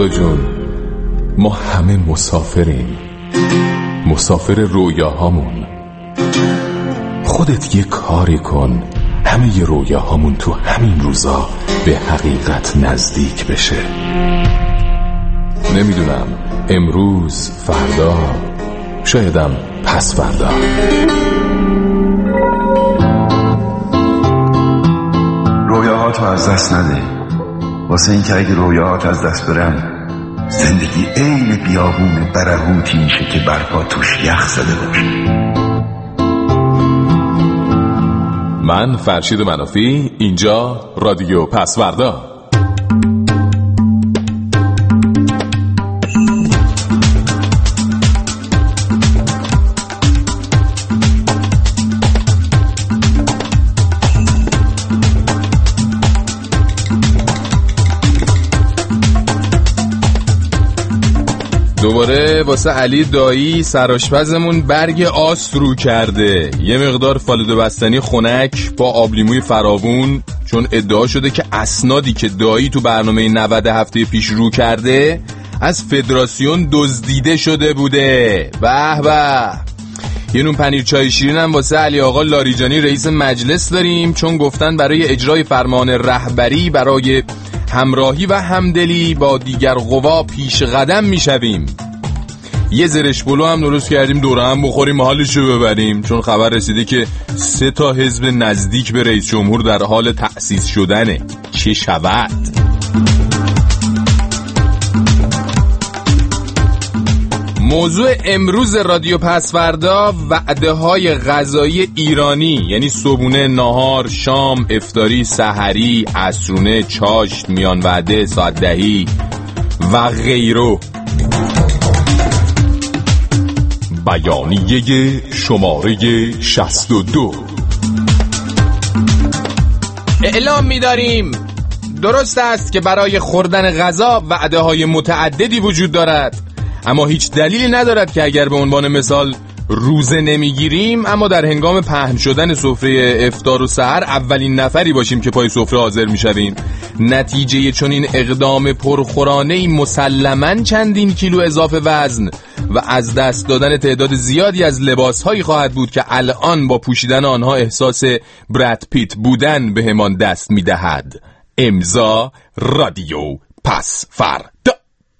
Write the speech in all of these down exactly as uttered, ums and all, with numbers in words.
خدا جون، ما همه مسافریم، مسافر رویاهامون. خودت یه کاری کن همه ی رویاهامون تو همین روزا به حقیقت نزدیک بشه. نمیدونم امروز، فردا، شایدم پس فردا. رویاهاتو از دست نده، واسه این که اگه رویاهات از دست برن زندگی عین بیابون برهوتی میشه که برپا توش یخ زده باشه. من فرشید منافی، اینجا رادیو پسوردا. دوباره واسه علی دایی سرآشپزمون برگ آس رو کرده، یه مقدار فالودو بستنی خنک با آبلیموی فراوون، چون ادعا شده که اسنادی که دایی تو برنامه نود هفته پیش رو کرده از فدراسیون دزدیده شده بوده. به به. یه نون پنیر چای شیرین هم واسه علی آقا لاریجانی رئیس مجلس داریم، چون گفتن برای اجرای فرمان رهبری برای همراهی و همدلی با دیگر قوا پیش قدم میشویم. یه زرش بلو هم درست کردیم دوره هم بخوریم حالشو ببریم، چون خبر رسیده که سه تا حزب نزدیک به رئیس جمهور در حال تأسیس شدنه. چه شود؟ موضوع امروز رادیو پسوردا وعده های غذایی ایرانی، یعنی صبحونه، نهار، شام، افطاری، سحری، عصرونه، چاشت، میان وعده، ساعت دهی و غیره. بیانیه شماره شصت و دو. اعلام می‌داریم درست است که برای خوردن غذا وعده های متعددی وجود دارد، اما هیچ دلیلی ندارد که اگر به عنوان مثال روزه نمیگیریم اما در هنگام پهن شدن سفره افطار و سحر اولین نفری باشیم که پای سفره حاضر میشویم. نتیجه چنین اقدام پرخورانه‌ای مسلماً چندین کیلو اضافه وزن و از دست دادن تعداد زیادی از لباسهایی خواهد بود که الان با پوشیدن آنها احساس براد پیت بودن به همان دست میدهد. امضا رادیو پسوردا.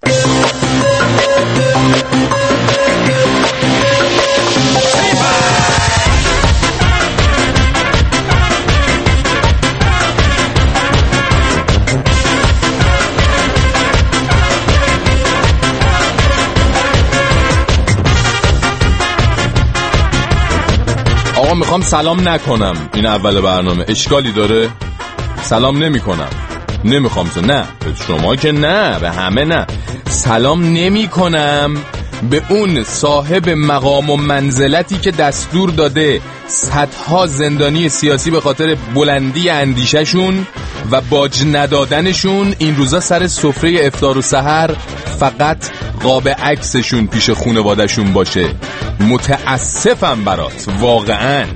آقا میخوام سلام نکنم این اول برنامه، اشکالی داره؟ سلام نمی کنم، نمیخوام تو، نه شما که نه، به همه نه. سلام نمی کنم به اون صاحب مقام و منزلتی که دستور داده صدها زندانی سیاسی به خاطر بلندی اندیششون و باج ندادنشون این روزا سر سفره افطار و سحر فقط قاب عکسشون پیش خانواده‌شون باشه. متاسفم برات واقعاً.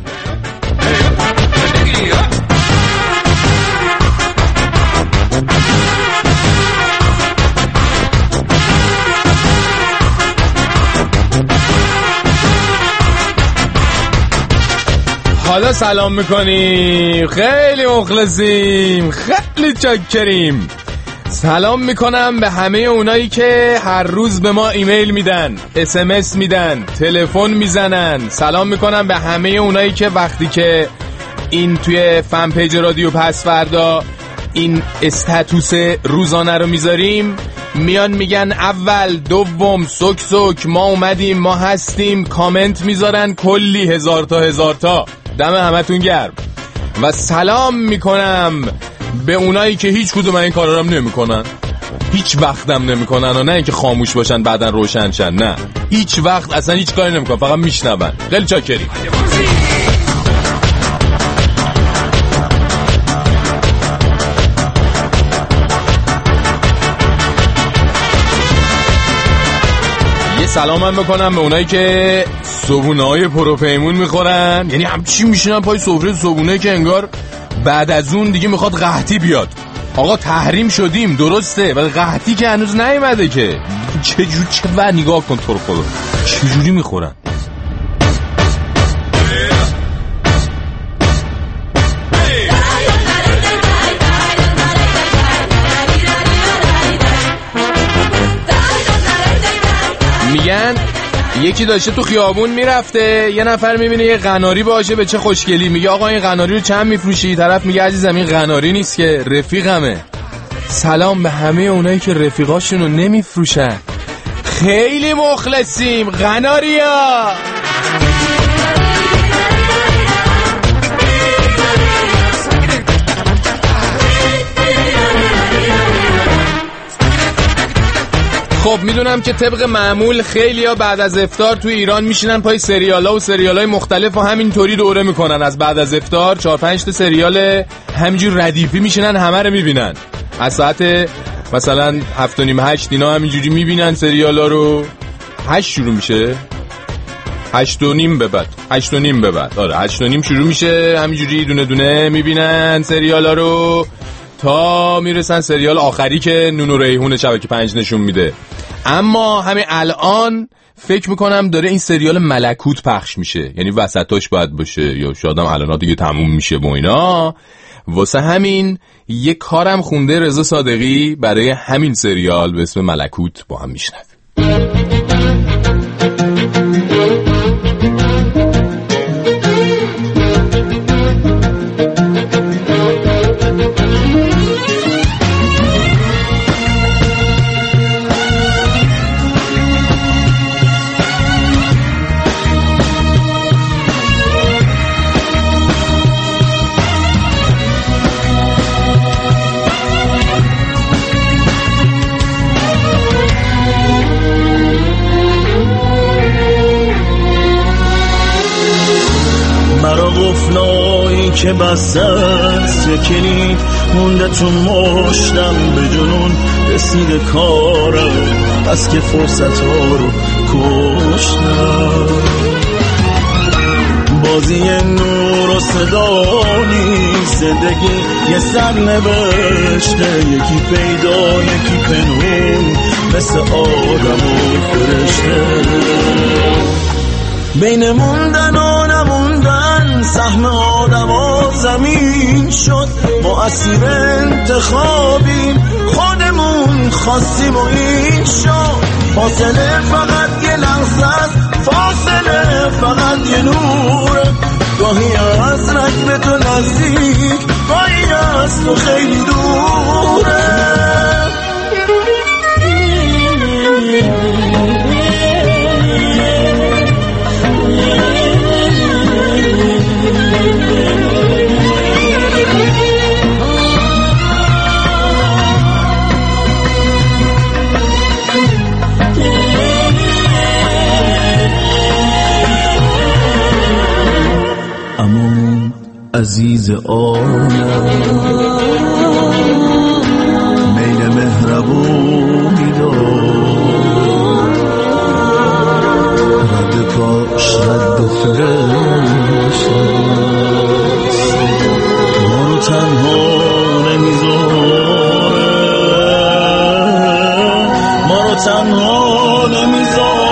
حالا سلام میکنیم، خیلی مخلصیم، خیلی چاکریم. سلام میکنم به همه اونایی که هر روز به ما ایمیل میدن، اس ام اس میدن، تلفن میزنن. سلام میکنم به همه اونایی که وقتی که این توی فن پیج رادیو پسوردا این استاتوس روزانه رو میذاریم میان میگن اول، دوم، سک سک، ما اومدیم، ما هستیم، کامنت میذارن کلی هزار تا هزار تا. دم همتون گرم. و سلام میکنم به اونایی که هیچ کدوم این کارا رو نمیکنن، هیچ وقتم نمیکنن، و نه اینکه خاموش باشن بعدن روشن شن، نه هیچ وقت اصلا هیچ کاری نمیکنن، فقط میشنون. خیلی چاکریم. یه سلام هم بکنم به اونایی که صبونه های پروپیمون میخورن، یعنی همچی میشینن پای سفره صبونه که انگار بعد از اون دیگه میخواد قحطی بیاد. آقا تحریم شدیم درسته، ولی قحطی که هنوز نیومده که. چه جور چه و نگاه کن تو رو خدا چه جوری میخورن. میگن یکی داشته تو خیابون میرفته، یه نفر میبینه یه قناری باشه به چه خوشگلی، میگه آقا این قناری رو چند میفروشی؟ طرف میگه عزیزم این قناری نیست که رفیقمه. سلام به همه اونایی که رفیقاشونو نمیفروشن. خیلی مخلصیم قناریا. خب میدونم که طبق معمول خیلیا بعد از افطار تو ایران میشینن پای سریالا و سریالای مختلف و همینطوری دوره میکنن. از بعد از افطار چهار پنج تا سریال همینجور ردیفی میشینن همه رو میبینن. از ساعت مثلا هفت و نیم هشت اینا همینجوری میبینن سریالا رو. هشت شروع میشه، هشت و نیم به بعد، هشت و نیم به بعد آره هشت و نیم شروع میشه، همینجوری دونه دونه میبینن سریالا رو تا میرسن سریال آخری که نون و ریحون شبکه پنج نشون میده. اما همین الان فکر میکنم داره این سریال ملکوت پخش میشه، یعنی وسطاش باید باشه یا شاید هم الان دیگه تموم میشه با اینا. واسه همین یه کارم خونده رضا صادقی برای همین سریال به اسم ملکوت، با هم میشنویم. که بسته است یه کلید مونده تو مشتم به جنون رسیده کارم از که فرصت ها رو کشتم. بازی نور و صدا نیست، زندگی یه سر نوشته، یکی پیدا یکی پنهون مثل آدم و فرشته. بین موندن و نموندن سهم آدم و زمین شد، ما اسیر انتخابیم خودمون خواستیم و این شد. فاصله فقط یه لحظه است، فاصله فقط یه نوره، گاهی از رنگ به تو نزدیک، گاهی از تو خیلی دوره. عزیز آنم میل مهربونی دار، رد پاش رد فرشت ما رو تنها نمیذاره، ما رو تنها نمیذاره.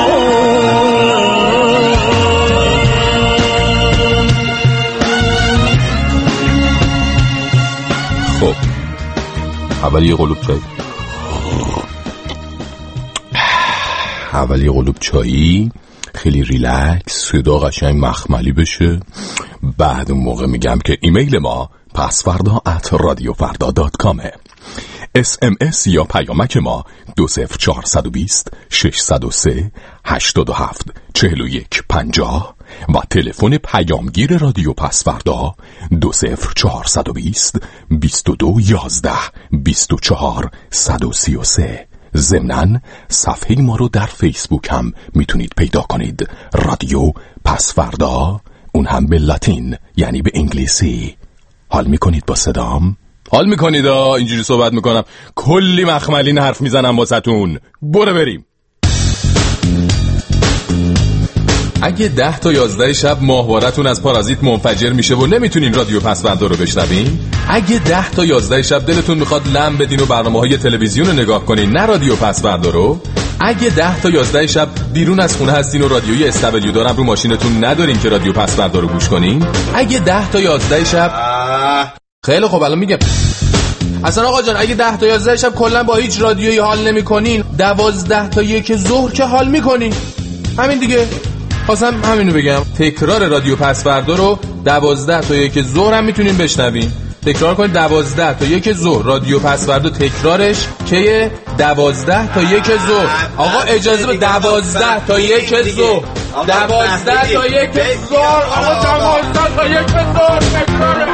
اول یه قلوب چای اول یه قلوب چایی خیلی ریلکس، صدا قشنگ مخملی بشه. بعد اون موقع میگم که ایمیل ما پسفردا ات رادیو فردا دات کامه. اس ام اس یا پیامک ما دو صفر چهارصد و بیست ششصد و سه هشتاد و هفت چهل و یک پنجاه و تلفن پیامگیر رادیو پسفردا دو صفر چهارصد و بیست بیست و دو یازده بیست و چهار صد و سی و سه. ضمناً صفحه ما رو در فیسبوک هم میتونید پیدا کنید، رادیو پسفردا، اون هم به لاتین یعنی به انگلیسی. حال میکنید با صدام؟ حال میکنید ها اینجوری صحبت میکنم، کلی مخملین حرف میزنم واسهتون. برو بریم. اگه ده تا یازده شب ماهوارتون از پارازیت منفجر میشه و نمیتونین رادیو پسوردا رو بشنوین، اگه ده تا یازده شب دلتون میخواد لم بدین و برنامه‌های تلویزیون رو نگاه کنین نه رادیو پسوردا رو، اگه ده تا یازده شب بیرون از خونه هستین و رادیوی اس دبلیو دارم رو ماشینتون ندارین که رادیو پسوردا رو گوش کنین، اگه ده تا یازده شب خیلی خب الان میگم اصلا آقا جان اگه ده تا یازده شب کلا با هیچ رادیویی حال نمی‌کنین، دوازده تا یک ظهر که حال می‌کنین. همین دیگه. خواستم همینو بگم. تکرار رادیو پسوردا رو دوازده تا یک ظهر هم میتونین بشنوین. تکرار کنید دوازده تا یک ظهر رادیو پسوردا تکرارش که دوازده تا یک ظهر. آقا اجازه به دوازده تا یک ظهر. دوازده تا یک ظهر. آقا دوازده تا یک ظهر تکراره.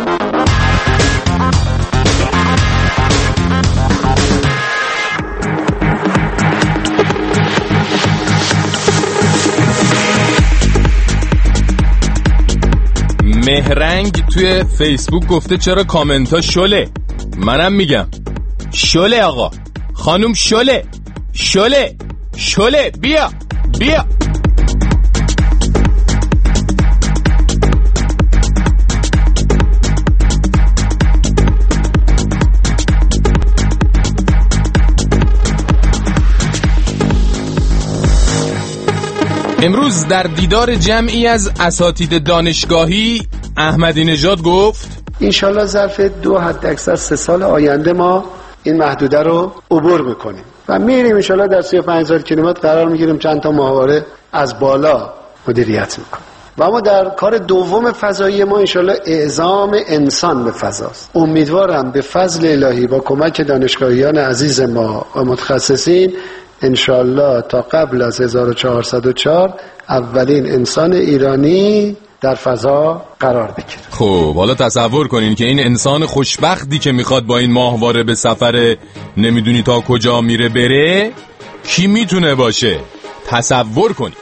مهرنگ توی فیسبوک گفته چرا کامنت ها شله؟ منم میگم شله آقا خانوم شله شله شله بیا بیا. امروز در دیدار جمعی از اساتید دانشگاهی احمدی نژاد گفت انشالله ظرف دو حد اکثر سه سال آینده ما این محدوده رو عبور میکنیم و میریم انشالله در سی و پنج هزار کیلومتر قرار میگیریم، چند تا ماهواره از بالا مدیریت میکنیم. و اما در کار دوم فضایی ما انشالله اعزام انسان به فضاست. امیدوارم به فضل الهی با کمک دانشگاهیان عزیز ما و متخصصین انشالله تا قبل از هزار و چهارصد و چهار اولین انسان ایرانی در فضا قرار بگیره. خب حالا تصور کنین که این انسان خوشبختی که میخواد با این ماهواره به سفر نمیدونی تا کجا میره بره کی میتونه باشه؟ تصور کنین.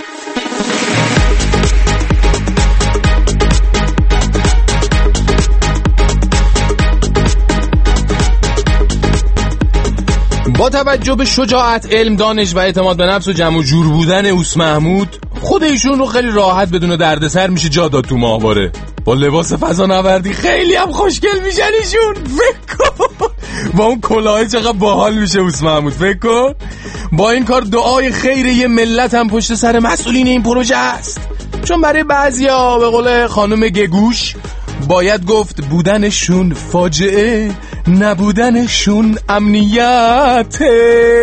با توجه به شجاعت، علم، دانش و اعتماد به نفس و جمع و جور بودن اوس محمود، خود ایشون رو خیلی راحت بدون دردسر میشه جا داد تو ماهواره. با لباس فضانوردی خیلی هم خوشگل میشن ایشون. فکر کن با اون کلاه چقدر باحال میشه اوس محمود. فکر کن با این کار دعای خیر یه ملت هم پشت سر مسئولین این پروژه است، چون برای بعضیا به قول خانم گگوش باید گفت بودنشون فاجعه، نبودنشون امنیته.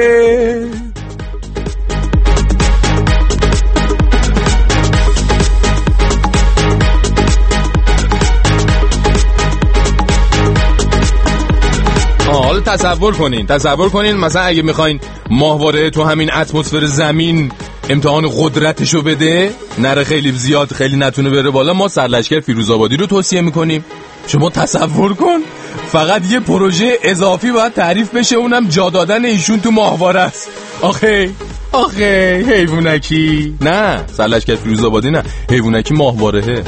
حالا تصور کنین تصور کنین مثلا اگه میخواین ماهواره تو همین اتمسفر زمین امتحان قدرتشو بده، نره خیلی زیاد خیلی نتونه بره بالا، ما سرلشکر فیروزآبادی رو توصیه میکنیم. شما تصور کن فقط یه پروژه اضافی باید تعریف بشه، اونم جا دادن ایشون تو ماهواره است. آخه آخه حیوانکی نه، سرلشکر فیروزآبادی نه، حیوانکی ماهوارهه.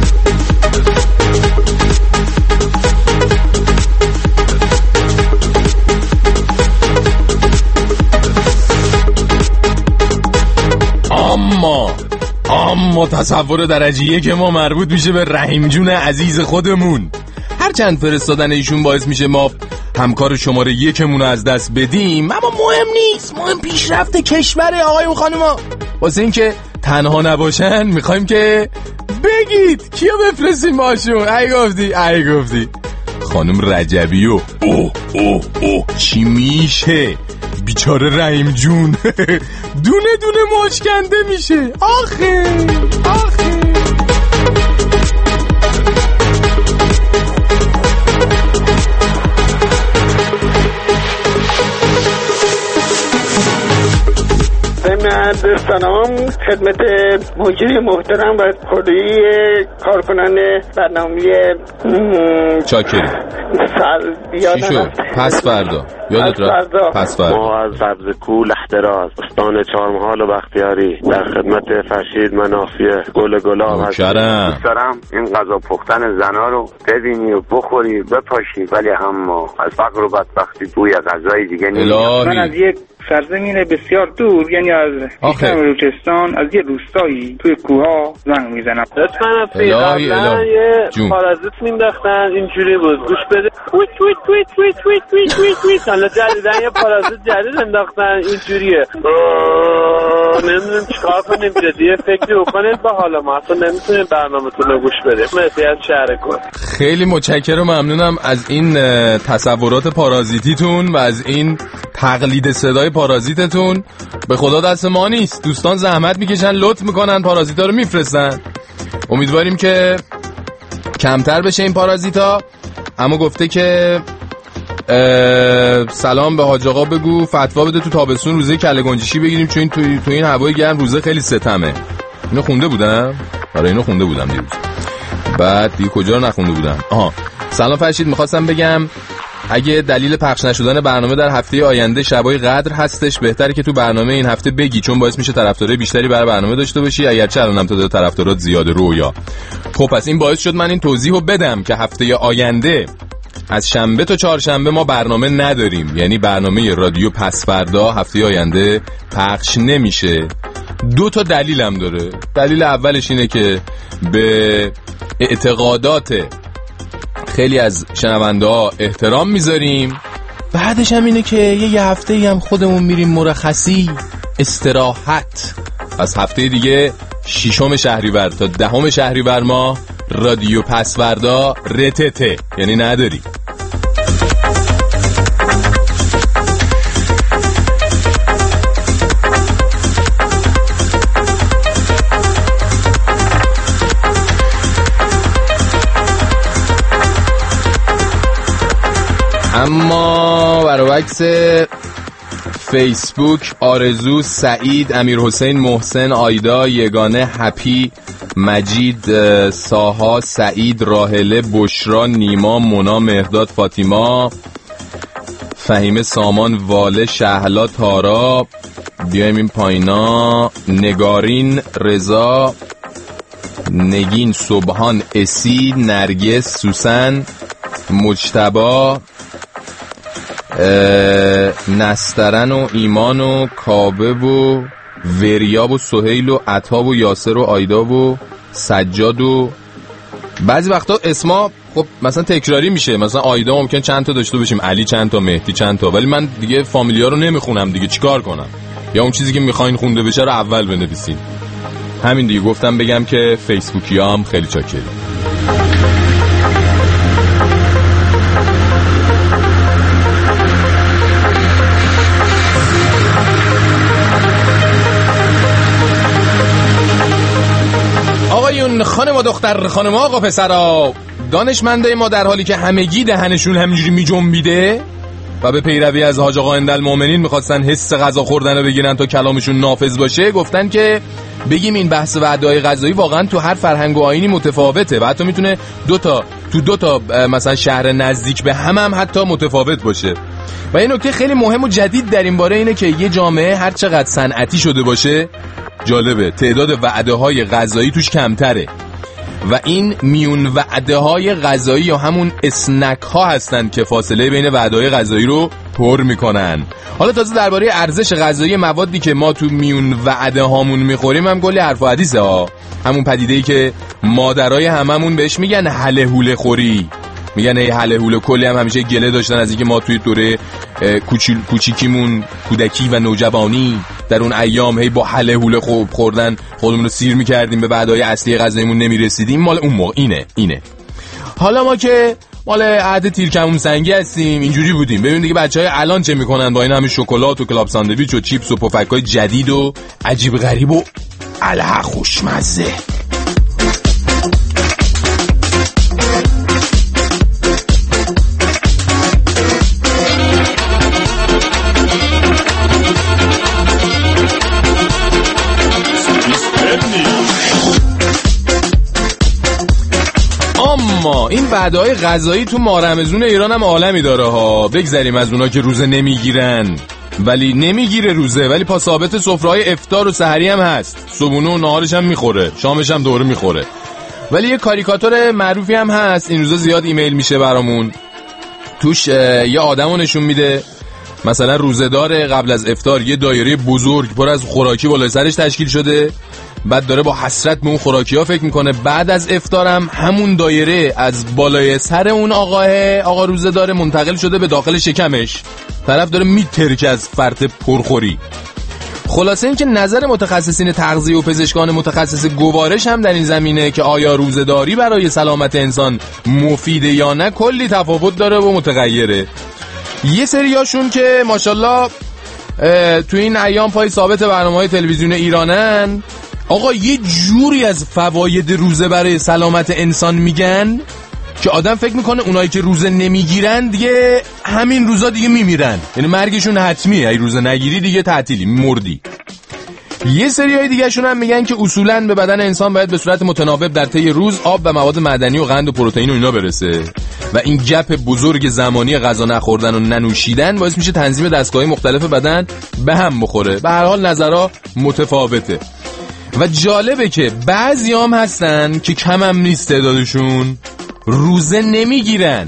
اما اما تصور درجه یک ما مربوط میشه به رحیم جون عزیز خودمون. هرچند فرستادن ایشون باعث میشه ما همکار شماره یکمون رو از دست بدیم، اما مهم نیست، مهم پیشرفت کشور آقایون خانوما. واسه این که تنها نباشن میخوایم که بگید کیو بفرستیم باشون. ای گفتی ای گفتی خانم رجبیو. اوه اوه اوه چی میشه بیچاره رحیم جون دونه دونه ماچ کنده میشه. آخه آخه سلام خدمت مجری محترم و کلی کارکنان برنامه چاکری. چی شد؟ پس فردا یادت رفت؟ پس فردا ما از سبزکو لختراز استان چهارمحال و بختیاری در خدمت فرشید منافیه گل گلاب هستم. دوست دارم این غذا پختن زنا رو ببینی و بخوری بپاشی، ولی اما از فقر و بدبختی بوی غذای دیگه نمیاد. من از یک سرزمین بسیار دور، یعنی از آخه بلوچستان از یه روستایی توی کوها زنگ میزنم. لطفاً قبلا یه پارازیت مینداختن اینجوری بود گوش بده تویت تویت تویت تویت تویت تویت تویت تویت حالا جدیدن یه پارازیت جدید انداختن اینجوریه. نمیدونم چیکار کنیم جدیه فکری بکنید با حالا ما اصلا نمیتونیم برنامه‌تون رو گوش بدیم. مرسی از شهرکن. خیلی متشکرم و ممنونم از این تصورات پارازیتیتون و از این تقلید صدای پارازیتتون. به خدا دست ما نیست، دوستان زحمت میکشن لطف میکنن پارازیتا رو میفرستن. امیدواریم که کمتر بشه این پارازیتا. اما گفته که سلام به حاج آقا بگو فتوا بده تو تابستون روزه کله گنجشی بگیریم چون تو تو این هوای گرم روزه خیلی ستمه. اینو خونده بودم؟ آره اینو خونده بودم دیروز. بعد دیگه کجا رو نخونده بودم؟ آها سلام فرشید، میخواستم بگم اگه دلیل پخش نشدن برنامه در هفته آینده شبای قدر هستش بهتره که تو برنامه این هفته بگی، چون باعث میشه طرفدارای بیشتری برای برنامه داشته باشی، اگرچه الانم تعداد طرفدارات زیاده رویا. خب پس این باعث شد من این توضیحو بدم که هفته آینده از شنبه تا چهارشنبه ما برنامه نداریم، یعنی برنامه رادیو پس فردا هفته آینده پخش نمیشه. دو تا دلیلم داره. دلیل اولش اینه که به اعتقادات خیلی از شنونده ها احترام میذاریم، بعدش هم اینه که یه هفته هم خودمون میریم مرخصی استراحت. از هفته دیگه ششم شهریور تا دهم شهریور ما رادیو پسوردا رتته، یعنی نداری. اما برعکس فیسبوک آرزو، سعید، امیر حسین، محسن، آیدا، یگانه، هپی، مجید، ساها، سعید، راهله، بشرا، نیما، مونا، مهداد، فاطیما، فهیمه، سامان، واله، شهلا، تارا، بیایم این پایینا، نگارین، رضا، نگین، سبحان، اسی، نرگس، سوسن، مجتبا، نسترن و ایمان و کابه و وریاب و سهیل و عطا و یاسر و آیدا و سجاد و بعضی وقتا اسما خب مثلا تکراری میشه، مثلا آیدا ممکن چند تا داشته باشیم، علی چند تا، مهدی چند تا، ولی من دیگه فامیلیا رو نمیخونم دیگه، چیکار کنم؟ یا اون چیزی که میخواین خونده بشه رو اول بنویسین. همین دیگه گفتم بگم که فیسبوکی هم خیلی چاکری. خانم و دختر، خانم آقا پسرا، دانشمندای ما در حالی که همگی دهنشون همینجوری میجنبیده و به پیروی از حاج آقا اندالمؤمنین میخواستن حس غذا خوردن رو بگیرن تا کلامشون نافذ باشه، گفتن که بگیم این بحث وعده‌های غذایی واقعا تو هر فرهنگ و آیینی متفاوته و حتی میتونه دو تا تو دو تا مثلا شهر نزدیک به هم هم حتی متفاوت باشه. و این نکته خیلی مهم و جدید در این باره اینه که یه جامعه هر چقدر صنعتی شده باشه، جالبه تعداد وعده‌های غذایی توش کمتره و این میون وعده‌های غذایی یا همون اسنک ها هستن که فاصله بین وعده‌های غذایی رو پر میکنن. حالا تازه درباره ارزش غذایی موادی که ما تو میون وعده هامون میخوریم هم کلی حرف و حدیثه ها. همون پدیده‌ای که مادرای هممون بهش میگن هله هوله خوری، میگن ای هله هوله. کلی هم همیشه گله داشتن از اینکه ما توی دوره کوچیل کوچیکیمون، کودکی و نوجوانی در اون ایام هی با هله هوله خوردن خودمون رو سیر میکردیم، به وعده‌های اصلی غذاییمون نمیرسیدیم. مال اون موقع اینه اینه حالا ما که مال عهد تیرکمون سنگی هستیم اینجوری بودیم. ببین دیگه بچهای الان چه میکنن با این همه شکلات و کلاب ساندویچ و چیپس و پفکای جدید و عجیب غریب و الها خوشمزه. اما این وعده‌های غذایی تو ماه رمضون ایران هم عالمی داره ها. بگذریم از اونا که روزه نمیگیرن ولی نمیگیره روزه، ولی پا ثابت سفره‌های افطار و سحری هم هست، صبحونه و نهارش هم میخوره، شامش هم دوره میخوره. ولی یه کاریکاتور معروفی هم هست این روزا زیاد ایمیل میشه برامون، توش یه آدمو نشون میده مثلا روزه‌دار قبل از افطار یه دایره بزرگ پر از خوراکی بالای سرش تشکیل شده، بعد داره با حسرت به اون خوراکی‌ها فکر میکنه. بعد از افطارم همون دایره از بالای سر اون آقاه آقا روزه‌دار منتقل شده به داخل شکمش، طرف داره میترکه از فرط پرخوری. خلاصه این که نظر متخصصین تغذیه و پزشکان متخصص گوارش هم در این زمینه که آیا روزه‌داری برای سلامت انسان مفیده یا نه کلی تفاوت داره و متغیره. یه سریاشون که ماشاءالله تو این ایام پای ثابت برنامه‌های تلویزیون ایرانن، آقا یه جوری از فواید روزه برای سلامت انسان میگن که آدم فکر میکنه اونایی که روزه نمیگیرن دیگه همین روزا دیگه میمیرن، یعنی مرگشون حتمیه، اگه روزه نگیری دیگه تعطیلی مردی. یه سریای دیگه شون هم میگن که اصولاً به بدن انسان باید به صورت متناوب در طی روز آب و مواد معدنی و قند و پروتئین و اینا برسه و این گپ بزرگ زمانی غذا نخوردن و ننوشیدن باعث میشه تنظیم دستگاه‌های مختلف بدن به هم بخوره. به هر حال نظرها متفاوته و جالبه که بعضیام هستن که کم هم نیست تعدادشون روزه نمیگیرن،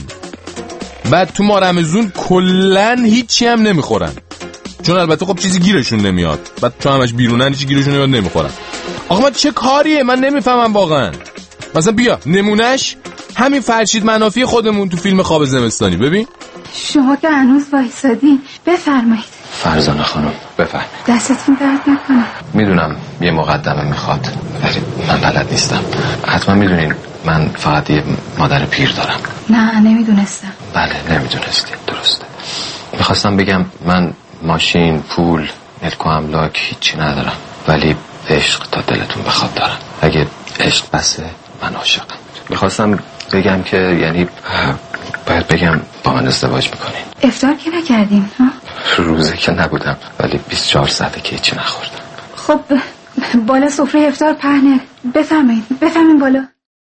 بعد تو ماه رمضان کلن هیچی هم نمیخورن، چون البته خب چیزی گیرشون نمیاد، بعد چون همش بیرونن هیچی گیرشون نمیاد نمیخورن. آقا من چه کاریه؟ من نمیفهمم واقعا. مثلا بیا نمونش همین فرشید منافی خودمون تو فیلم خواب زمستانی. ببین شما که هنوز وایسادین، بفرمایید. فرزانه خانم بفرمایید. دستتون درد نکنه. میدونم یه مقدمه میخواد ولی من بلد نیستم. حتما میدونین من فقط یه مادر پیر دارم. نه نمیدونستم. بله نمیدونستین، درسته. میخواستم بگم من ماشین، پول، ملک و املاک هیچی ندارم، ولی عشق تا دلتون بخواد دارم. اگه عشق بسه من عاشقم. میخواستم بگم که یعنی باید بگم با من ازدواج میکنین. افطار که نکردیم ها؟ روزه که نبودم ولی بیست و چهار ساعته که هیچی نخوردم. خب بالا سفره افطار پهنه، بفرمایید بفرمایید بالا.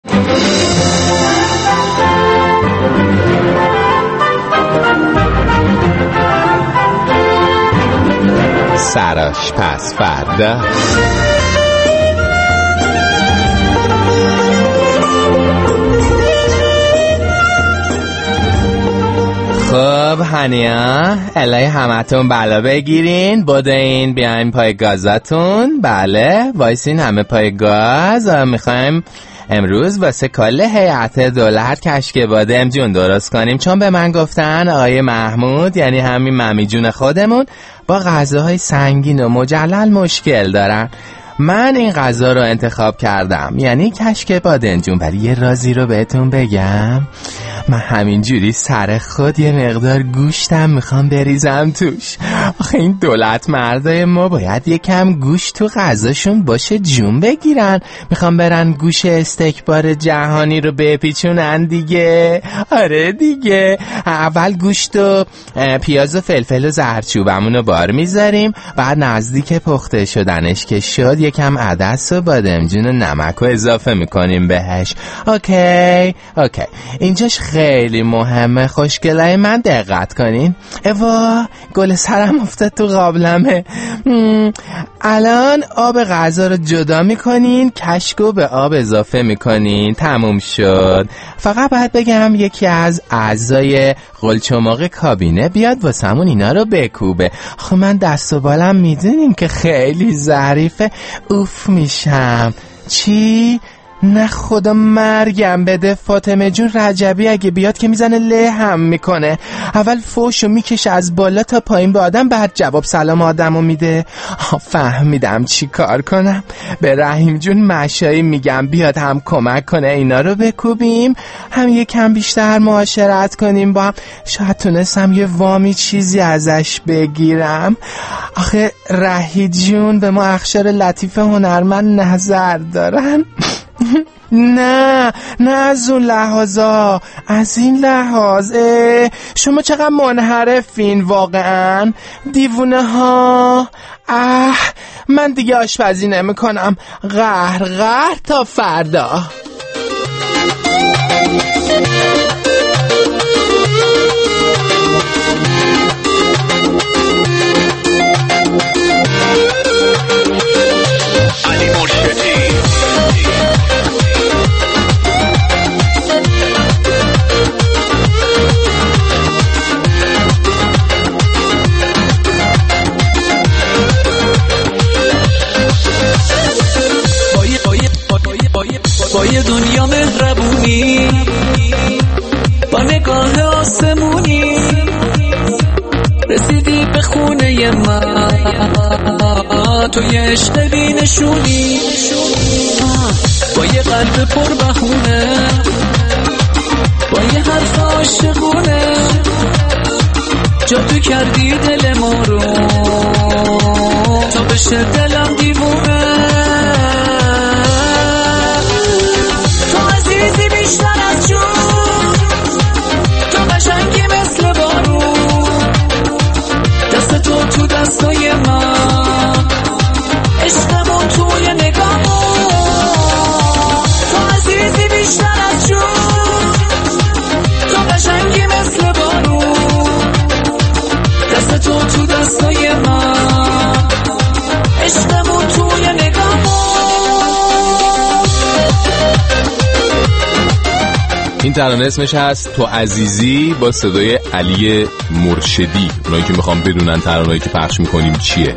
سراش پس فردا. خب هنیا الهی همتون بالا بگیرین، بدین بیاین پای گازاتون. بله وایسین همه پای گاز. میخوایم امروز واسه کل هیئت دولت کشک بادم جون درست کنیم، چون به من گفتن آقای محمود یعنی همین ممی جون خودمون با غذاهای سنگین و مجلل مشکل دارن. من این غذا رو انتخاب کردم، یعنی کشک بادنجون. ولی یه رازی رو بهتون بگم، من همینجوری سر خود یه مقدار گوشتم میخوام بریزم توش. آخه این دولت مردای ما باید یکم گوش تو غذاشون باشه جون بگیرن. میخوام برن گوش استکبار جهانی رو بپیچونن دیگه. آره دیگه، اول گوشت و پیاز و فلفل و زردچوبمون رو بار میذاریم، بعد نزدیک پخته شدنش که شد یکم عدس و بادمجون و نمک رو اضافه میکنیم بهش. اوکی اوکی اینجاش خیلی مهمه خوشگلای من، دقت کنین. اوا گل سرم افتاد تو قابلمه. الان آب غذا رو جدا میکنین، کشکو به آب اضافه میکنین، تموم شد. فقط باید بگم یکی از اعضای قلچماق کابینه بیاد واسمون اینا رو بکوبه. خب من دست و بالم میدونیم که خیلی ظریفه، اوف میشم. چی؟ نه خدا مرگم بده. فاطمه جون رجبی اگه بیاد که میزنه له هم میکنه. اول فوشو میکشه از بالا تا پایین به آدم، بعد جواب سلام آدمو میده. فهمیدم چی کار کنم. به رحیم جون مشایی میگم بیاد هم کمک کنه اینا رو بکوبیم، هم یکم بیشتر معاشرت کنیم با هم. شاید تونستم یه وامی چیزی ازش بگیرم. آخه رحیم جون به ما اخشار لطیف هنرمند نظر دارن. نه نه از اون لحاظا، از این لحاظ. شما چقدر منحرفین واقعا، دیوونه ها. اه من دیگه آشپزی نمی کنم. قهر قهر تا فردا. علی مرشدی تو یه عشق بینشونی با یه قلب پر بهونه با یه حرف عاشقونه جادو کردی دل ما رو تا بشه دلم دیوونه تو عزیزی بیشتر از جون تو قشنگی مثل بارون دست تو تو دستای من عشقمون توی نگاهمون تو عزیزی بیشتر از جون تو قشنگی مثل بارون دست تو تو دستای من عشقمون توی نگاهمون. این ترانه اسمش هست تو عزیزی با صدای علی مرشدی. اونایی که میخوام بدونن ترانه‌ای که پخش میکنیم چیه.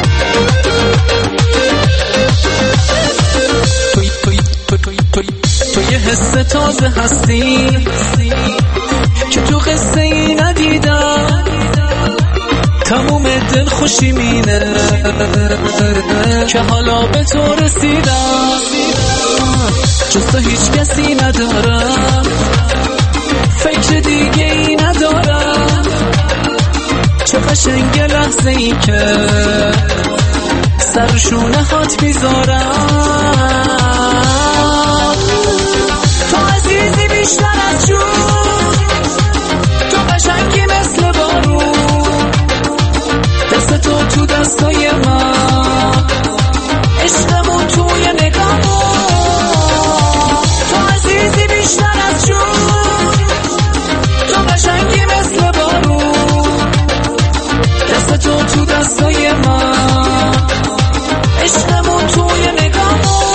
تو یه حس تازه هستی که تو قصه ای ندیدم تموم دل خوشی مینه که حالا به تو رسیدم جز تو هیچ کسی ندارم فکر دیگه ای ندارم چه قشنگ لحظه ای که سرشونه هات میذارم تو عزیزی بیشتر از جون تو قشنگی مثل بارون دست تو تو دستای من عشقمون توی نگاهمون تو عزیزی بیشتر از جون تو قشنگی مثل بارون دست تو تو دستای من عشقمون توی نگاهمون.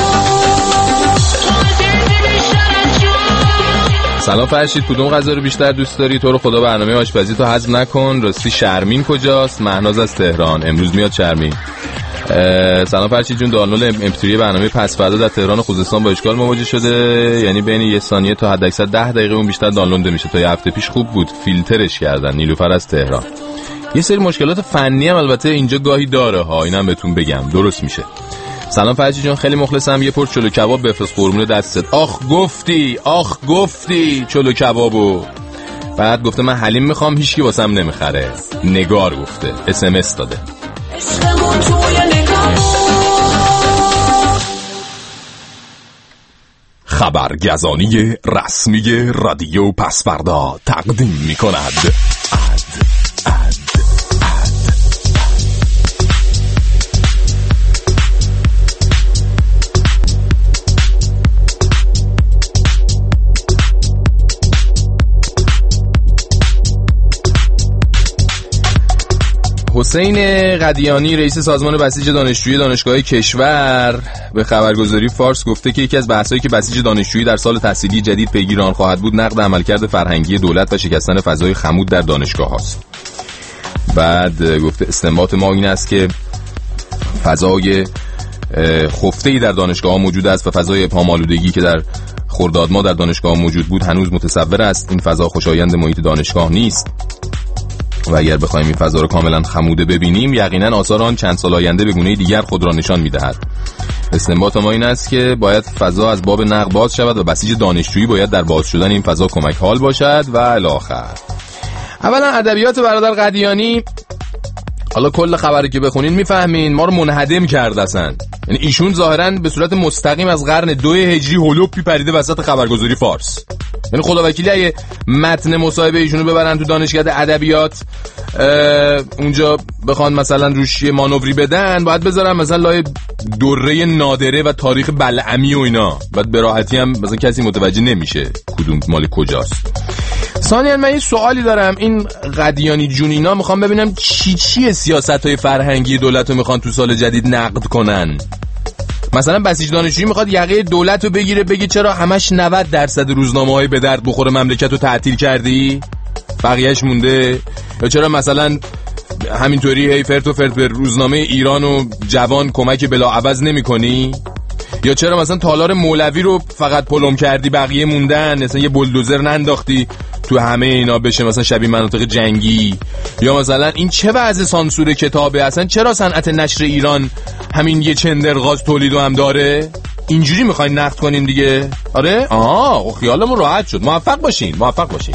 سلام فرشید، کدوم غذا رو بیشتر دوست داری؟ تو رو خدا برنامه آشپزی تو حذف نکن. راستی شرمین کجاست؟ مهناز از تهران. امروز میاد شرمین. سلام فرشید جون، دانلود ام پی تری برنامه پس فردا در تهران و خوزستان با اشکال مواجه شده، یعنی بین یه ثانیه تا حد اکثر ده دقیقه اون بیشتر دانلود نمیشه. تا یه هفته پیش خوب بود، فیلترش کردن. نیلوفر از تهران. یه سری مشکلات فنی هم البته اینجا گاهی داره ها، اینم بهتون بگم درست میشه. سلام فرشید جون، خیلی مخلصم. یه پر چلو کباب بفرست قربون دستت. آخ گفتی آخ گفتی چلو کبابو. بعد گفته من حلیم میخوام، هیچکی واسم نمیخره. نگار گفته، اس ام اس داده. خبرگزانی رسمی رادیو پس‌فردا تقدیم میکند. حسین قدیانی رئیس سازمان بسیج دانشجویی دانشگاه کشور به خبرگزاری فارس گفته که یکی از بحث‌هایی که بسیج دانشجویی در سال تحصیلی جدید پیگیر آن خواهد بود نقد عملکرد فرهنگی دولت و شکستن فضای خمود در دانشگاه هاست. بعد گفته استنباط ما این است که فضای خفته‌ای در دانشگاه ها موجود است و فضای ابهام‌آلودگی که در خرداد ما در دانشگاه موجود بود هنوز متصور است. این فضا خوشایند محیط دانشگاه نیست و اگر بخوایم این فضا رو کاملا خموده ببینیم یقینا آثار آن چند سال آینده به گونه دیگر خود را نشان می‌دهد. استنباط ما این است که باید فضا از باب نقد باز شود و بسیج دانشجویی باید در باز شدن این فضا کمک حال باشد و الی آخر. اولا ادبیات برادر قدیانی، حالا کل خبری که بخونین میفهمین ما رو منهدم کرد اصلا. یعنی ایشون ظاهرا به صورت مستقیم از قرن دو هجری هولوپی پریده وسط خبرگزاری فارس. یعنی خدا وکیلی اگه متن مصاحبه ایشونو ببرن تو دانشکده ادبیات اونجا بخوان مثلا روش یه مانوری بدن، باید بذارن مثلا لای دوره نادره و تاریخ بلعمی و اینا، بعد به راحتی هم مثلا کسی متوجه نمیشه کدوم مال کجاست. ثانیاً من این سوالی دارم، این قدیانی جونینا میخوام ببینم چی چیه سیاست‌های فرهنگی دولت رو میخوان تو سال جدید نقد کنن. مثلا بسیج دانشجویی میخواد یقه دولت رو بگیره بگه چرا همش نود درصد روزنامه‌های به درد بخوره مملکت رو تعطیل کردی بقیه‌اش مونده، یا چرا مثلا همینطوری هی فرت و فرت به روزنامه ایران و جوان کمک بلاعوض نمی‌کنی، یا چرا مثلا تالار مولوی رو فقط پلم کردی بقیه موندن، مثلا یه بولدوزر ننداختی تو همه اینا بشه مثلا شبیه مناطق جنگی؟ یا مثلا این چه وضع سانسور کتابه؟ اصلا چرا صنعت نشر ایران همین یه چندرغاز تولیدو هم داره؟ اینجوری میخواین نقد کنین دیگه؟ آره؟ آها خیالمون راحت شد. موفق باشین موفق باشین.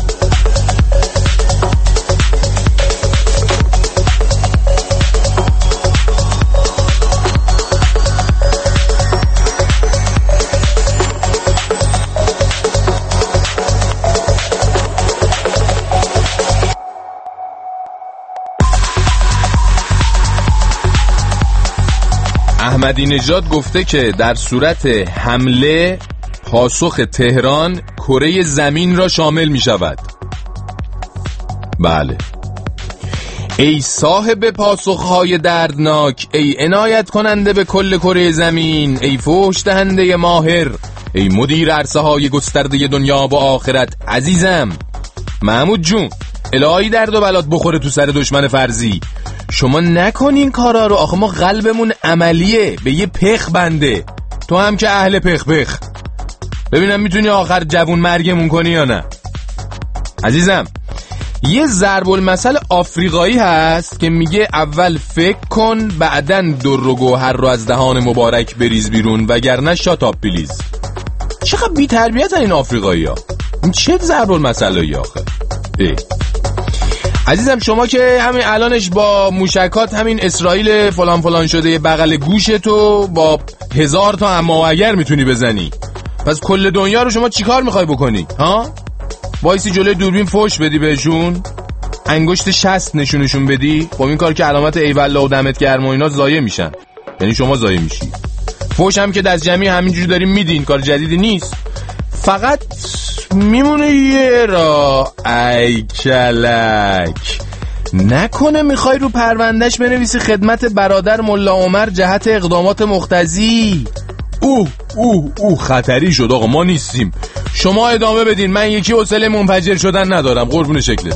احمدی نژاد گفته که در صورت حمله پاسخ تهران کره زمین را شامل می شود. بله. ای صاحب پاسخهای دردناک، ای عنایت کننده به کل کره زمین، ای فوش دهنده ماهر، ای مدیر عرصه های گسترده دنیا و آخرت، عزیزم محمود جون، الهی درد و بلات بخوره تو سر دشمن فرضی. شما نکنین کارا رو، آخه ما قلبمون عملیه، به یه پخ بنده. تو هم که اهل پخ پخ. ببینم میتونی آخر جوون مرگمون کنی یا نه. عزیزم یه ضرب المثل آفریقایی هست که میگه اول فکر کن بعدن در و گوهر رو از دهان مبارک بریز بیرون وگرنه شاتاپ پلیز. چقدر بی تربیت این آفریقایی ها. این چه ضرب المثلی آخه؟ ای عزیزم شما که همین الانش با موشکات همین اسرائیل فلان فلان شده بغل گوشتو با هزار تا اما و اگر میتونی بزنی، پس کل دنیا رو شما چیکار میخوای بکنی؟ ها؟ وایسی جلوی دوربین فوش بدی بهشون؟ انگشت شست نشونشون بدی؟ خب این کار که علامت ای والله و دمت گرم و اینا ضایع میشن، یعنی شما ضایع میشی. فوش هم که دست جمعی همینجوری داریم میدین، کار جدیدی نیست. فقط میمونه یه را ای کلک، نکنه میخوای رو پروندهش بنویسی خدمت برادر ملا عمر جهت اقدامات مقتضی. اوه اوه اوه خطری شد آقا، ما نیستیم، شما ادامه بدین، من یکی حوصله منفجر شدن ندارم قربون شکلت.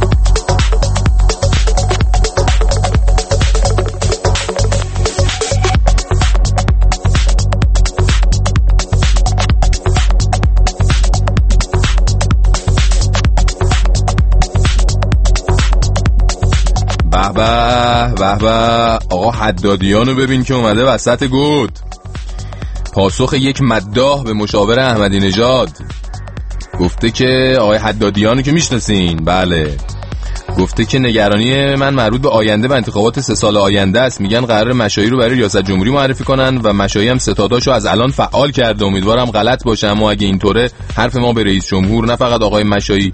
به به به آقا حدادیانو ببین که اومده وسط گود. پاسخ یک مداح به مشاور احمدی نژاد. گفته که آقای حدادیانو که میشناسین، بله، گفته که نگرانی من مربوط به آینده و انتخابات سه سال آینده است. میگن قرار مشایی رو برای ریاست جمهوری معرفی کنن و مشایی هم ستاداشو از الان فعال کرده. امیدوارم غلط باشه، اما اگه اینطوره حرف ما به رئیس جمهور، نه فقط آقای مشایی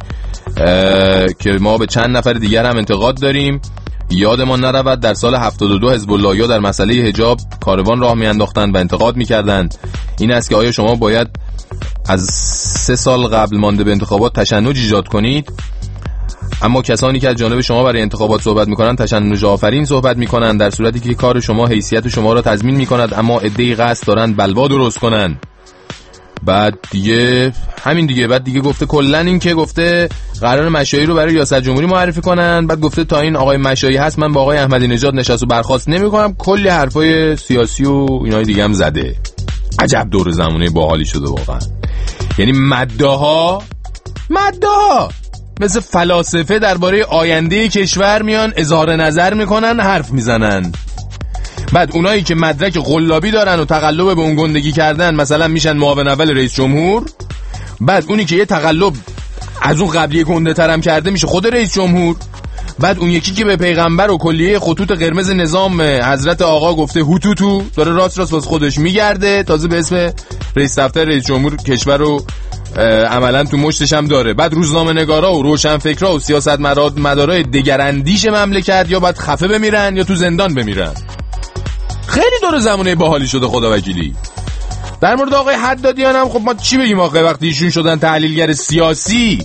که ما به چند نفر دیگر هم انتقاد داریم. یادمان نرود در سال هفتاد و دو حزب اللهیا در مسئله حجاب کاروان راه میانداختند و انتقاد میکردند. این است که آیا شما باید از سه سال قبل مانده به انتخابات تشنج ایجاد کنید، اما کسانی که از جانب شما برای انتخابات صحبت میکنند تشنج آفرین صحبت میکنند، در صورتی که کار شما حیثیت شما را تضمین میکند، اما عده‌ای قصد دارند بلوا درست کنند. بعد دیگه همین دیگه بعد دیگه گفته کلن این که گفته قرار مشایی رو برای ریاست جمهوری معرفی کنن. بعد گفته تا این آقای مشایی هست من با آقای احمدی نژاد نشست و برخاست نمی‌کنم. کلی حرفای سیاسی و اینای دیگه هم زده. عجب دور زمانه باحالی شده واقعا. یعنی مداها مداها مثل فلاسفه درباره آینده کشور میان اظهار نظر میکنن، حرف میزنن. بعد اونایی که مدرک قلابی دارن و تقلب به اون گندگی کردن مثلا میشن معاون اول رئیس جمهور. بعد اونی که یه تقلب از اون قبلی گنده ترم کرده میشه خود رئیس جمهور. بعد اون یکی که به پیغمبر و کلیه خطوط قرمز نظام حضرت آقا گفته هوتوتو داره راست راست واسه خودش میگرده، تازه به اسم رئیس دفتر رئیس جمهور کشور رو عملا تو مشتش هم داره. بعد روزنامه نگارا و روشنفکرا و سیاست مدارای دگراندیش مملکت یا باید خفه بمیرن یا تو زندان بمیرن. خیلی دور زمانه باحالی شده خدا وکیلی. در مورد آقای حدادیان هم خب ما چی بگیم آقا، وقتی ایشون شدن تحلیلگر سیاسی،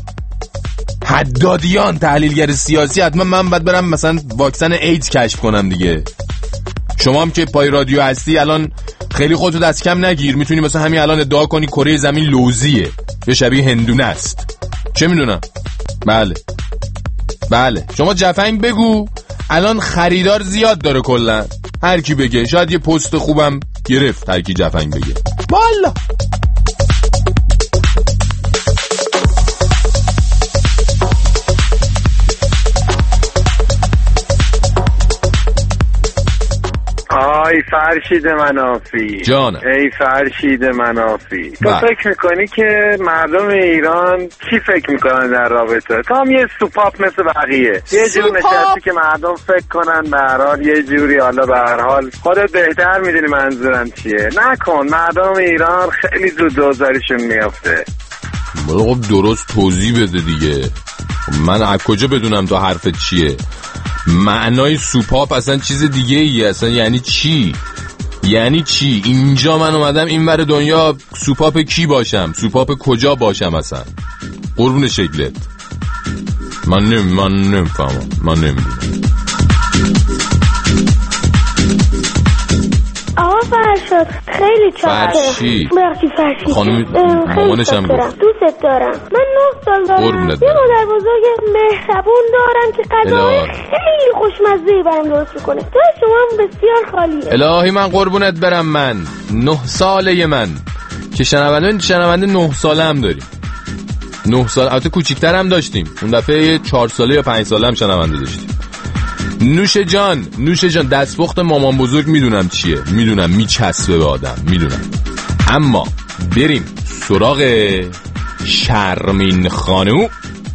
حدادیان تحلیلگر سیاسی، حتما من باید برم مثلا واکسن ایدز کشف کنم دیگه. شما هم که پای رادیو هستی الان خیلی خودتو دست کم نگیر، میتونی مثلا همین الان ادعا کنی کره زمین لوزیه یا شبیه هندونه است، چه میدونم. بله بله شما جفنگ بگو، الان خریدار زیاد داره کلا، هر کی بگه شاید یه پست خوبم گرفت، هر کی جفنگ بگه والا. فرشید منافی جانم. ای فرشید منافی تو بله. فکر میکنی که مردم ایران چی فکر میکنن در رابطه؟ تو هم یه سوپاپ مثل بقیه یه جور نشستی که مردم فکر کنن به هر حال یه جوری، حالا به هر حال خودت بهتر میدونی منظورم چیه. نکن، مردم ایران خیلی زود دوزاریشون میافته. خب درست توضیح بده دیگه. من از کجا بدونم تو حرفت چیه؟ معنای سوپاپ اصلا چیز دیگه ای اصلا. یعنی چی؟ یعنی چی؟ اینجا من اومدم این ور دنیا سوپاپ کی باشم؟ سوپاپ کجا باشم اصلا؟ قربون شکلت. من نمی من نمیفهمم. من نمیدونم. آقا فرشاد خیلی چاکرم. فرشی مرسی فرشی خانم مامانشم گفت دوست دارم. من نه سال دارم. یه مادر بزرگ مهربون دارم که غذای خیلی خوشمزه‌ای برام درست میکنه. تو شما هم بسیار خالیه. الهی من قربونت برم. من نه ساله من که شنونده شنونده نه ساله هم داریم. نه سال البته کوچیک‌تر هم داشتیم. اون دفعه چهار ساله یا پنج ساله هم شنونده داشتیم. نوش جان نوش جان دستپخت مامان بزرگ میدونم چیه. میدونم میچسبه به آدم. میدونم. اما بریم سراغ شرمین خانو.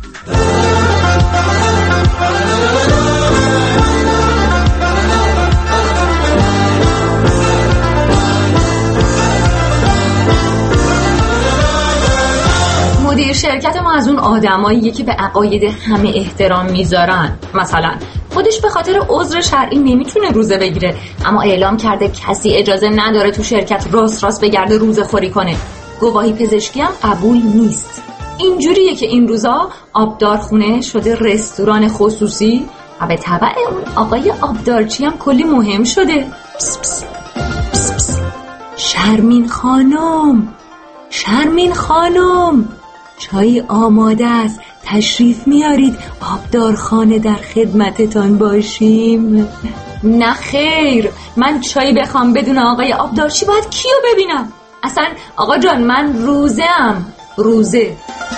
مدیر شرکت ما از اون آدماییه که به عقاید همه احترام میذارن. مثلا خودش به خاطر عذر شرعی نمیتونه روزه بگیره، اما اعلام کرده کسی اجازه نداره تو شرکت راست راست بگرده روزه خوری کنه. گواهی پزشکی هم قبول نیست. اینجوریه که این روزا آبدارخونه شده رستوران خصوصی و به تبع اون آقای آبدارچی هم کلی مهم شده. پس پس. پس پس. شرمین خانم شرمین خانم چای آماده است، تشریف میارید آبدارخانه در خدمتتان باشیم. نه خیر، من چای بخوام بدون آقای آبدارچی باید کیو ببینم؟ اصلا آقا جان من روزه ام روزه.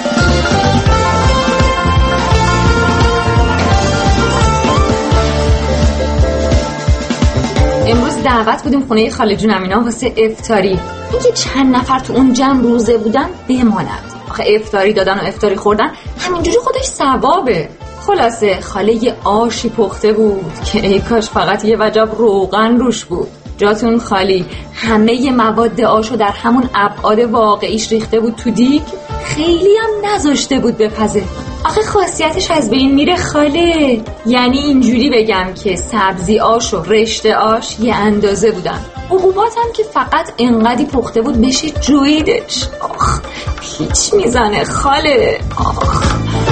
امروز دعوت بودیم خونه خاله جون امینا واسه افطاری. اینکه چند نفر تو اون جمع روزه بودن بماند. آخه افطاری دادن و افطاری خوردن همینجوری خودش ثوابه. خلاصه خاله یه آشی پخته بود که ای کاش فقط یه وجب روغن روش بود. جاتون خالی. همه مواد آشو در همون ابعاد واقعیش ریخته بود تو دیگ، خیلی هم نذاشته بود بپزه. آخه خاصیتش از بین میره خاله. یعنی اینجوری بگم که سبزی آش و رشته آش یه اندازه بودن، حبوبات هم که فقط انقدی پخته بود بشه جویدش. آخ پیچ میزنه خاله. آخ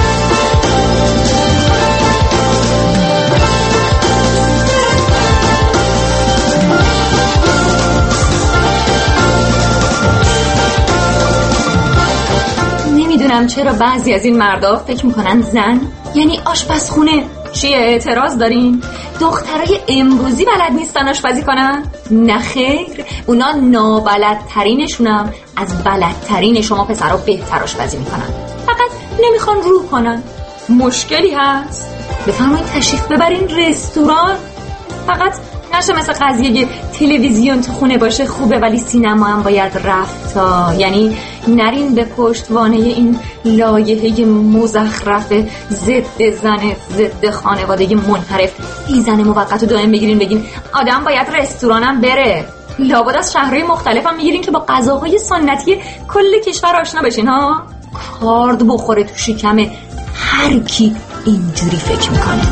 نمیدونم چرا بعضی از این مردا فکر میکنن زن یعنی آشپزخونه. چیه اعتراض دارین؟ دخترای امروزی بلد نیستن آشپزی کنن؟ نه خیر، اونا نابلدترینشونم از بلدترین شما پسرها بهتر آشپزی میکنن، فقط نمیخوان رو کنن. مشکلی هست؟ بفرمایید تشریف ببرین رستوران. فقط نشه مثل قضیه تلویزیون تو خونه باشه خوبه ولی سینما هم باید رفت تا. یعنی نرین به پشتوانه این لایحه مزخرف ضد زن ضد خانوادگی منحرف ای زن موقت رو دائم بگیرین بگین آدم باید رستورانم بره. لابد از شهرهای مختلف هم میگیرین که با غذاهای سنتی کل کشور آشنا بشین ها. کارد بخوره تو شکم هر کی اینجوری فکر میکنه.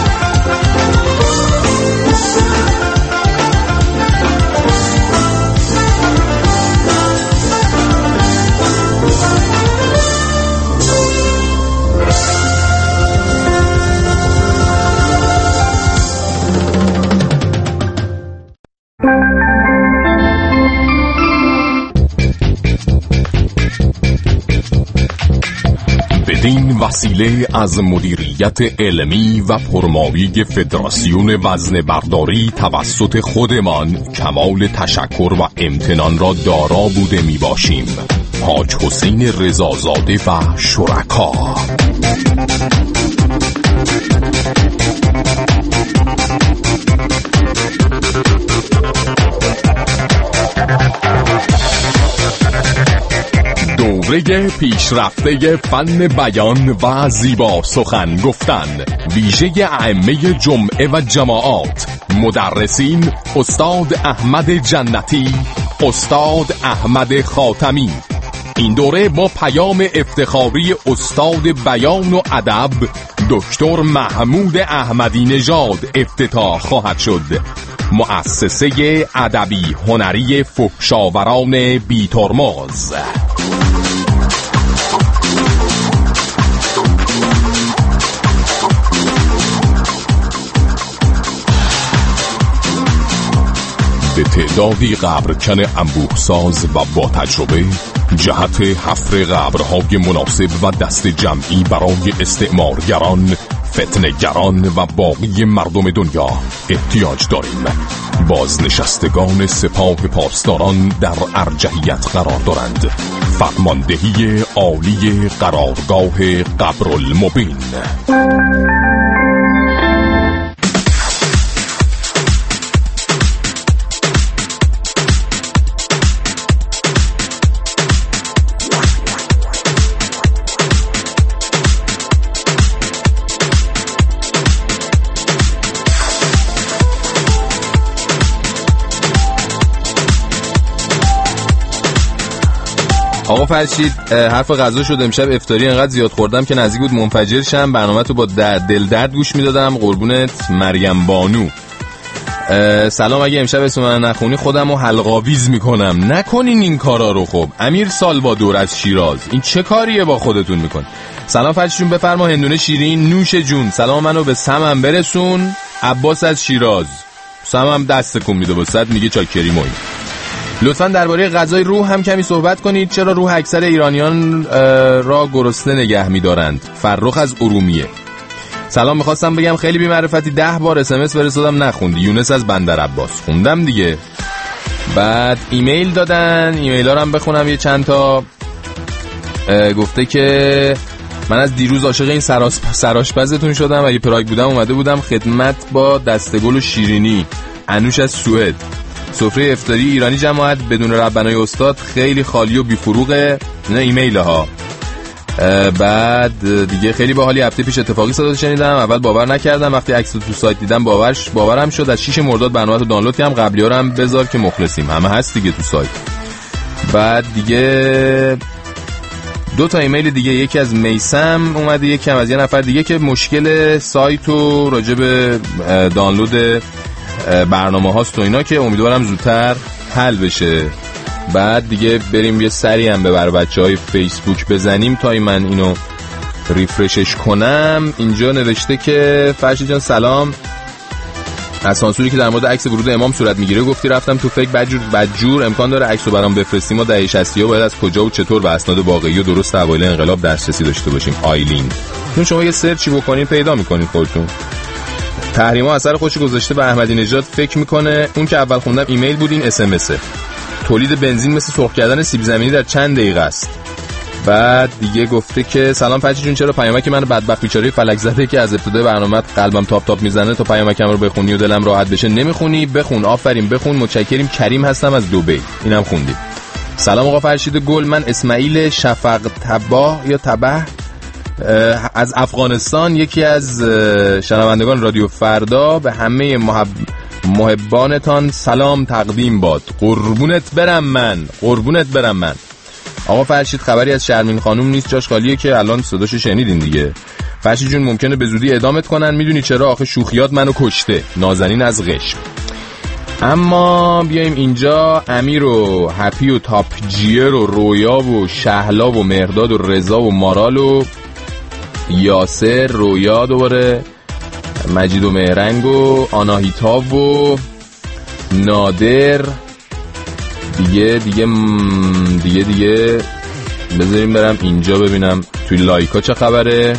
بدین وسیله از مدیریت علمی و پرمایی فدراسیون وزن برداری توسط خودمان کمال تشکر و امتنان را دارا بوده می باشیم. حاج حسین رضازاده و شرکا. دوره پیشرفته فن بیان و زیبا سخن گفتن، ویژه ائمه جمعه و جماعات، مدرسین استاد احمد جنتی، استاد احمد خاتمی. این دوره با پیام افتخاری استاد بیان و ادب دکتر محمود احمدی نژاد افتتاح خواهد شد. مؤسسه ادبی هنری فحشاوران بی‌ترمز. به تعدادی قبرکن انبوه‌ساز و با تجربه جهت حفر قبرهای مناسب و دست جمعی برای استعمارگران، فتنه‌گران و باقی مردم دنیا احتیاج داریم. بازنشستگان سپاه پاسداران در ارجحیت قرار دارند. فرماندهی عالی قرارگاه قبرالمبین. آقا فرشید، حرف غذا شد. امشب افطاری انقدر زیاد خوردم که نزدیک بود منفجر شم. برنامه تو با دل درد گوش میدادم. قربونت مریم بانو. سلام، اگه امشب اسم من نخونی خودم رو حلقاویز میکنم. نکنین این کارا رو. خب امیر سالوادور از شیراز، این چه کاریه با خودتون میکن؟ سلام فرشید جون، بفرما. هندونه شیرین نوش جون، سلام منو به سمم برسون. عباس از شیراز، سمم دست کن میده واسط، میگه چاکری موی. لطفاً درباره غذای روح هم کمی صحبت کنید. چرا روح اکثر ایرانیان را گرسنه نگه می‌دارند؟ فرخ از ارومیه. سلام، می‌خواستم بگم خیلی بی‌معرفتی ده بار اس ام اس فرستادم نخوندی. یونس از بندر عباس. خوندم دیگه. بعد ایمیل دادن، ایمیل‌ها رو هم بخونم یه چند تا. گفته که من از دیروز عاشق این سرآشپزتون شدم. اگه پراگ بودم اومده بودم خدمت با دستگل و شیرینی. انوش از سوئد. سفره افطاری ایرانی جماعت بدون ربنای استاد خیلی خالی و بیفروغه. نه ایمیل ها. بعد دیگه خیلی باحالی. هفته پیش اتفاقی صدا شنیدم، اول باور نکردم، وقتی عکس تو سایت دیدم باورش باورم شد. از شش مرداد برنامه رو دانلود کردم. قبلی‌ها رو هم بذار که مخلصیم، همه هست دیگه تو سایت. بعد دیگه دو تا ایمیل دیگه، یکی از میسم اومده، یکی هم از یه نفر دیگه که مشکل سایت و راجع به دانلود برنامه هاست و اینا که امیدوارم زودتر حل بشه. بعد دیگه بریم یه سری هم به بر بچه های فیسبوک بزنیم تا من اینو ریفرشش کنم. اینجا نوشته که فرشید جان سلام، از سانسوری که در مورد عکس ورود امام صورت میگیره گفتی، رفتم تو فکر بدجور بدجور امکان داره عکسو برام بفرستی؟ ما دهه شصت ها باید از کجا و چطور به اسناد واقعی و درست اوایل انقلاب دسترسی داشته باشیم. آیلین، چون شما یه سرچی بکنین پیدا میکنین خودتون. تحریما اثر خودش گذاشته به احمدی نژاد فکر میکنه. اون که اول خوندم ایمیل بود، این اس ام اس. تولید بنزین مثل سرخ کردن سیب زمینی در چند دقیقه است. بعد دیگه گفته که سلام فرشید جون، چرا پیامک من بدبخت بیچاره فلک زده که از ابتدای برنامه قلبم تاپ تاپ میزنه تا پیامکم رو بخونی و دلم راحت بشه نمیخونی؟ بخون، آفرین، بخون، متشکریم. کریم هستم از دبی. اینم خوندی. سلام آقا فرشید گل، من اسماعیل شفق تباه یا تبه از افغانستان، یکی از شنوندگان رادیو فردا. به همه محب... محبانتان سلام تقدیم باد. قربونت برم من، قربونت برم من. آقا فرشید خبری از شرمین خانوم نیست؟ جاش خالیه که الان صداشو شنیدین دیگه. فرشید جون ممکنه به زودی اعدامت کنن، میدونی چرا؟ آخه شوخیات منو کشته. نازنین از قشم. اما بیایم اینجا امیر و هپی و تاپ جیر و رویا و شهلا و مهرداد و رضا و مارال و یاسر، رویا دوباره، مجید و مهرنگ و آناهیتا و نادر دیگه دیگه دیگه دیگه بذاریم برم اینجا ببینم توی لایکا چه خبره.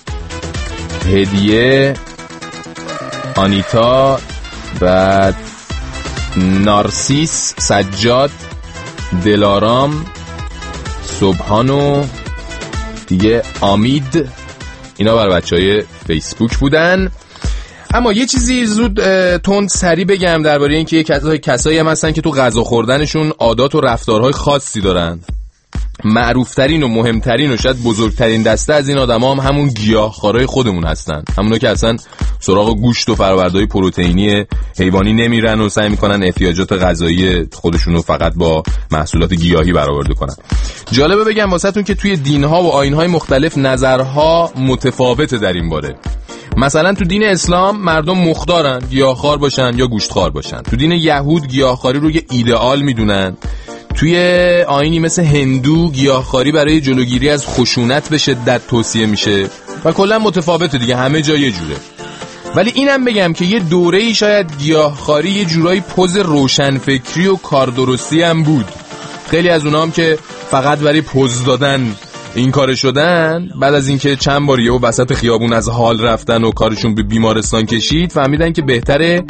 هدیه، آنیتا، بعد نارسیس، سجاد، دلارام، صبحانو دیگه، آمید. اینا بر بچهای فیسبوک بودن. اما یه چیزی زود تند سری بگم درباره این که کسایی هم هستن که تو غذا خوردنشون عادات و رفتارهای خاصی دارن. معروفترین و مهمترین و شاید بزرگترین دسته از این آدما هم همون گیاهخوارای خودمون هستن، همونا که اصلا سراغ گوشت و فرآوردهای پروتئینی حیوانی نمیرن و سعی میکنن احتیاجات غذایی خودشونو فقط با محصولات گیاهی برآورده کنن. جالبه بگم واسهتون که توی دینها و آیین‌های مختلف نظرها متفاوته در این باره. مثلا تو دین اسلام مردم مختارن گیاهخوار باشن یا گوشتخوار باشن. تو دین یهود گیاهخواری رو یه ایدئال میدونن. توی آیینی مثل هندو گیاهخواری برای جلوگیری از خشونت به شدت توصیه میشه و کلا متفاوته دیگه، همه جا یه جوره. ولی اینم بگم که یه دوره‌ای شاید گیاهخواری یه جورایی پوز روشنفکری و کاردرستی هم بود. خیلی از اونام که فقط برای پوز دادن این کار شدن، بعد از اینکه چند بار یهو وسط خیابون از حال رفتن و کارشون به بیمارستان کشید، فهمیدن که بهتره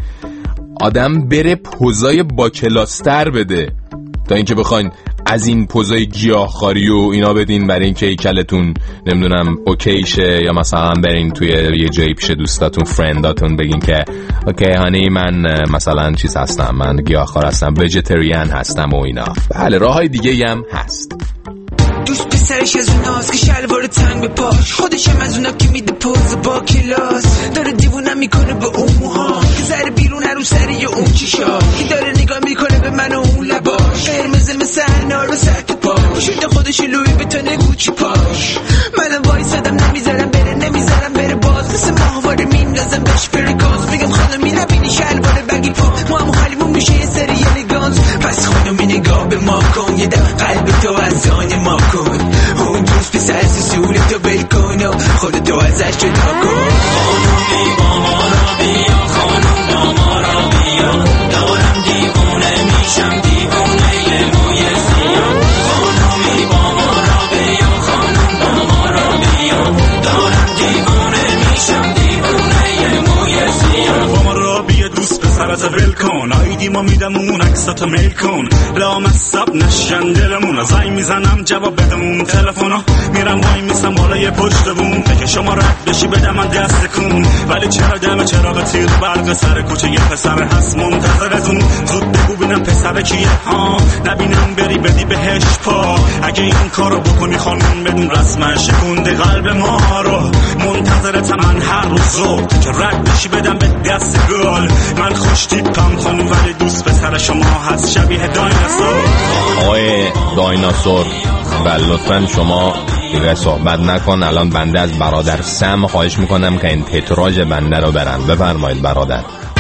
آدم بره پوزای با کلاستر بده تا اینکه بخواین از این پوزای گیاهخواری و اینا بدین برای اینکه هیکلتون نمیدونم اوکی شه، یا مثلا برین توی یه جایی پیش دوستاتون فرنداتون بگین که اوکی هانی من مثلا چیز هستم، من گیاهخوار هستم، ویژیتریان هستم و اینا. بله راههای دیگه هم هست. دوست پسرش از اوناست که شلوار تنگ به پاش، خودشم از اونا که میده پوز با کلاس، داره دیوونم میکنه به اون موها که زره بیرون هر رو سری اون چیشا، که داره نگاه میکنه به من و اون لباش، قرمز مثل انار و سرک پاش، شده خودش لوی بتونه گوچی پاش. منم وایسادم نمیذارم بره، نمیذارم بره باز، مثل ماهواره میندازم بهش فرکانس، میگم خانمی نبینی شلوار بگی پا، ما هم حالیمون میشه یه سری الیگانس، پس خانمی نگاه به ما کن، یه دم قلب تو از آن ما کن، اون دوست پس از سولتو بل کن و خودتو ازش جدا کن. خانومی با ما را بیا، خانوم با ما را بیا، دارم دیوونه میشم دیوونه یه موی سیاه. خانومی با ما را بیا، خانوم با ما را بیا، دارم دیوونه میشم دیوونه یه موی سیاه. با ما را بیا دوست پسرت ول کن، آیدی ما میدم اون عکساتو میل کن، لامصب نشن دلمون، زنگ میزنم جواب بدمون تلفنو، میرم وای میسم بالای پشت بوم، که شما رد بشی بدم من دست کن، ولی چرا دم چراغ تیر برق سر کوچه یه پسر هست منتظرتون، زود بگو ببینم پسر کیه ها، نبینم بری بدی بهش پا، اگه این کارو بکنی خانم بدون رسمش شکونده قلب ما رو، منتظرتم من هر روز زود که رد بشی بدم به دست گل، من خوش تیپم خانم ولی دوست پسر شما هست شبیه دایناسور. آقای دایناسور بله لطفاً شما دیگه صحبت نکن، الان بنده از برادر سم خواهش میکنم که این تتراژ بنده رو برن. بفرمایید برادر.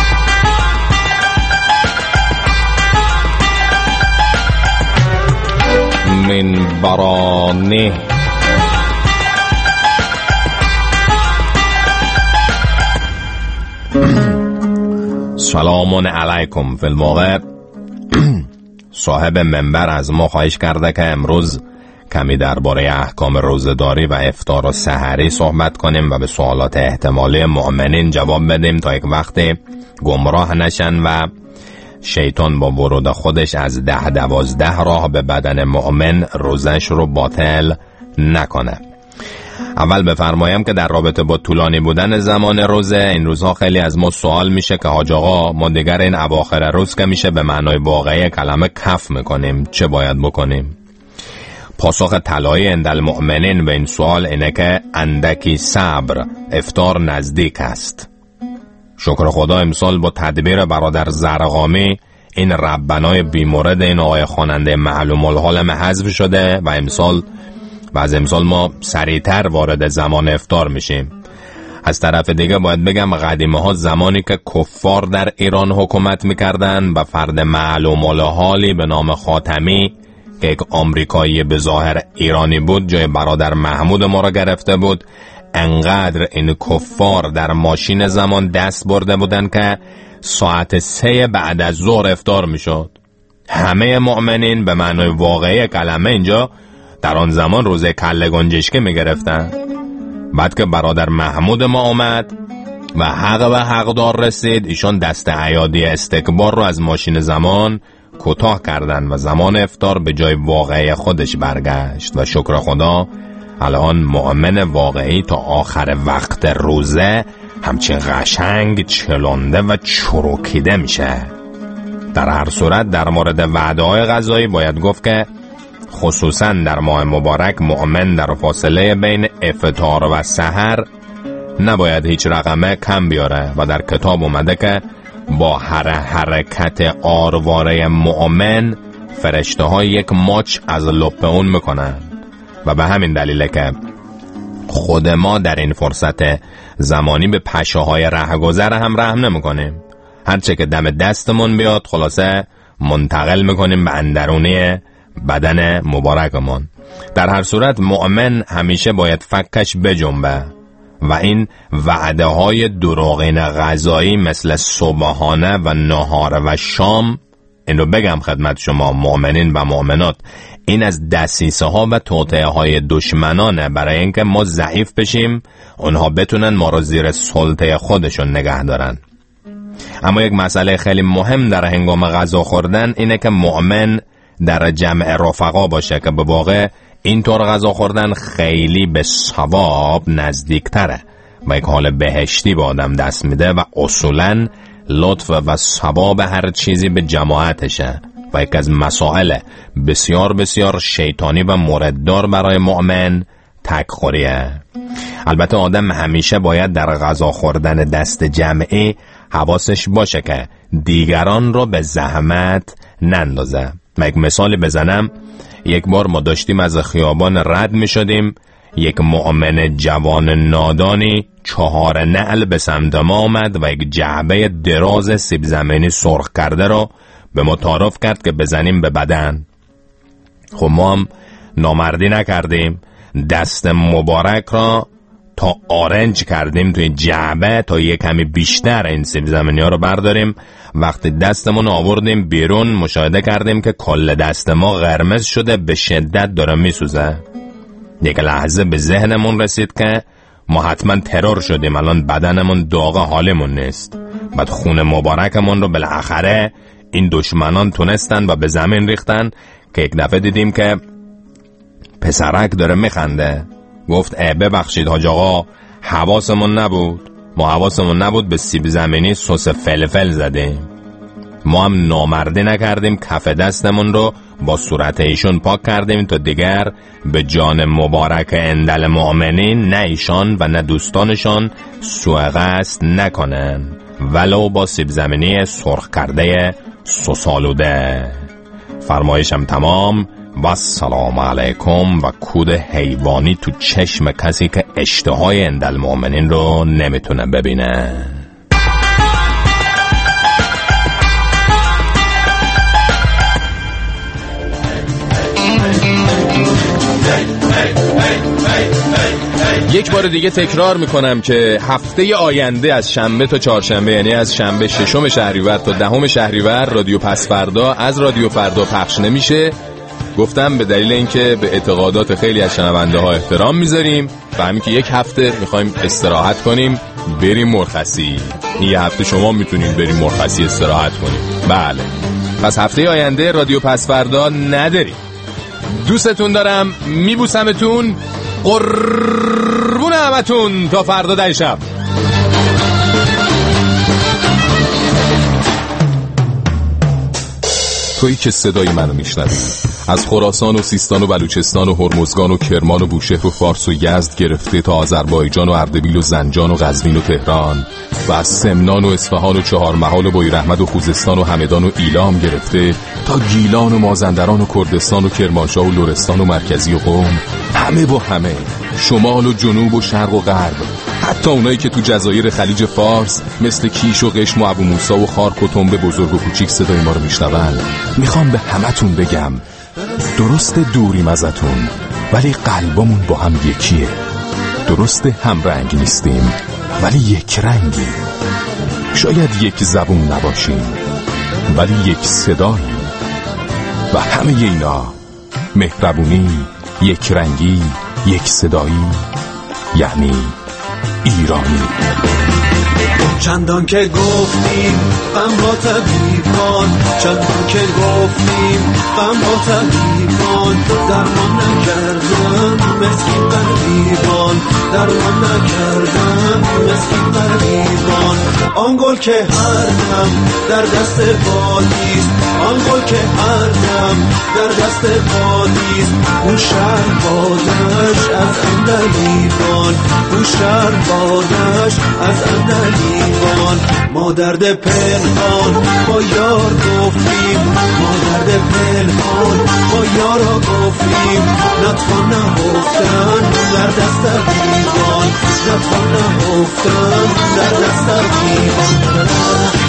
من برانه سلام علیکم. فی الواقع صاحب منبر از ما خواهش کرده که امروز کمی درباره احکام روزه‌داری و افطار و سحری صحبت کنیم و به سوالات احتمالی مؤمنین جواب بدیم تا یک وقت گمراه نشن و شیطان با ورود خودش از ده دوازده راه به بدن مؤمن روزش رو باطل نکنه. اول بفرمایم که در رابطه با طولانی بودن زمان روزه این روزها خیلی از ما سوال میشه که حاج آقا ما دیگر این اواخر روز که میشه به معنای واقعی کلمه کف میکنیم، چه باید بکنیم؟ پاسخ طلایی عند المؤمنین به این سوال اینه که اندکی صبر، افطار نزدیک است. شکر خدا امسال با تدبیر برادر زرقامی این ربنای بیمورد این آقای خواننده معلوم الحال حذف شده و امسال و از امسال ما سریعتر وارد زمان افطار میشیم. از طرف دیگه باید بگم قدیمه ها زمانی که کفار در ایران حکومت میکردن و فرد معلوم الحالی به نام خاتمی که یک آمریکایی به ظاهر ایرانی بود جای برادر محمود ما را گرفته بود، انقدر این کفار در ماشین زمان دست برده بودن که ساعت سه بعد از ظهر افطار میشد. همه مؤمنین به معنای واقعی کلمه اینجا در آن زمان روزه کله گنجشکی میگرفتن. بعد که برادر محمود ما اومد و حق و حقدار رسید، ایشان دست عیادی استکبار رو از ماشین زمان کوتاه کردن و زمان افطار به جای واقعی خودش برگشت و شکر خدا الان مؤمن واقعی تا آخر وقت روزه همچین قشنگ چلونده و چروکیده میشه. در هر صورت در مورد وعده های غذایی باید گفت که خصوصا در ماه مبارک مؤمن در فاصله بین افطار و سحر نباید هیچ رقمه کم بیاره و در کتاب اومده که با هر حرکت آرواره مؤمن فرشته ها یک ماچ از لپ اون میکنن و به همین دلیله که خود ما در این فرصت زمانی به پشه های رهگذر هم رحم نمیکنیم. هرچه که دم دستمون بیاد خلاصه منتقل میکنیم به اندرونی بدن مبارکمون. در هر صورت مؤمن همیشه باید فکش بجنبه و این وعده های دروغین غذایی مثل صبحانه و نهار و شام، این رو بگم خدمت شما مؤمنین و مؤمنات، این از دسیسه ها و توطئه های دشمنانه برای اینکه ما ضعیف بشیم، اونها بتونن ما رو زیر سلطه خودشون نگه دارن. اما یک مسئله خیلی مهم در هنگام غذا خوردن اینه که مؤمن در جمع رفقا باشه که به واقع اینطور غذا خوردن خیلی به ثواب نزدیک تره و یک حال بهشتی به آدم دست میده و اصولاً لطف و ثواب هر چیزی به جماعتشه و یک از مسائل بسیار بسیار شیطانی و مورددار برای مؤمن تکخوریه. البته آدم همیشه باید در غذا خوردن دست جمعی حواسش باشه که دیگران رو به زحمت نندازه. من یک مثال بزنم. یک بار ما داشتیم از خیابان رد می شدیم، یک مؤمن جوان نادانی چهار نعل به سمت ما آمد و یک جعبه دراز سیب زمینی سرخ کرده رو به ما تعارف کرد که بزنیم به بدن. خب ما هم نامردی نکردیم، دست مبارک را تا آرنج کردیم توی جعبه تا یک کمی بیشتر این سیب زمینی ها رو برداریم. وقتی دستمون آوردیم بیرون مشاهده کردیم که کل دست ما قرمز شده، به شدت داره میسوزه. یک لحظه به ذهنمون رسید که ما حتما ترور شدیم، الان بدنمون داغ، حالمون نیست. بعد خون مبارکمون رو بالاخره این دشمنان تونستن و به زمین ریختن که یک دفعه دیدیم که پسرک داره میخنده. گفت ای ببخشید حاج آقا، حواسمون نبود، ما حواسمون نبود به سیب زمینی سس فلفل زدیم. ما هم نامردی نکردیم، کف دستمون رو با صورت ایشون پاک کردیم تا دیگر به جان مبارک اندل مؤمنین نه ایشان و نه دوستانشان سوء قصد نکنن، ولو با سیب زمینی سرخ کرده سسالوده. فرمایشم تمام و السلام علیکم و کود حیوانی تو چشم کسی که اشتهای اندل مؤمنین رو نمیتونه ببینه. یک بار دیگه تکرار میکنم که هفته آینده از شنبه تا چهارشنبه، یعنی از شنبه ششم شهریور تا دهم شهریور، رادیو پس فردا از رادیو فردا پخش نمیشه. گفتم به دلیل اینکه به اعتقادات خیلی از شنونده ها احترام میذاریم و همین که یک هفته میخوایم استراحت کنیم، بریم مرخصی. این یه هفته شما میتونید بریم مرخصی استراحت کنیم. بله، پس هفته آینده رادیو پس فردا نداریم. دوستتون دارم، میبوسمتون، قربون همتون، تا فردا در شب. تویی که صدای منو میشنوی از خراسان و سیستان و بلوچستان و هرمزگان و کرمان و بوشهر و فارس و یزد گرفته تا آذربایجان و اردبیل و زنجان و قزوین و تهران و از سمنان و اصفهان و چهارمحال و بویراحمد و خوزستان و همدان و ایلام گرفته تا گیلان و مازندران و کردستان و کرمانشاه و لرستان و مرکزی و قم، همه با همه، شمال و جنوب و شرق و غرب، حتی اونایی که تو جزایر خلیج فارس مثل کیش و قشم و ابو موسی و خارک و تنبه بزرگ و کوچیک صدای ما رو میشنون، میخوام به همتون بگم درست دوریم ازتون ولی قلبمون با هم یکیه. درست هم رنگ نیستیم ولی یک رنگی. شاید یک زبون نباشیم ولی یک صدایی. و همه اینا، مهربونی، یک رنگی، یک صدایی، یعنی ایرانی. چندان که گفتیم غم با طبیبان، چندان که گفتیم غم با طبیبان، درمان نکردن مسکین غریبان، درمان نکردن مسکین غریبان. آن گل که هر دم در دست بادیست، آن گل که هر دم در دست بادیست، اون شهر بادش از اندلیبان، اون شهر بادش از اندلیبان. ما درد پنهان با یار گفتیم، ما درد پنهان با یارا گفتیم، نتوان نهفتن در دست دیوان، نتوان نهفتن در دست دیوان.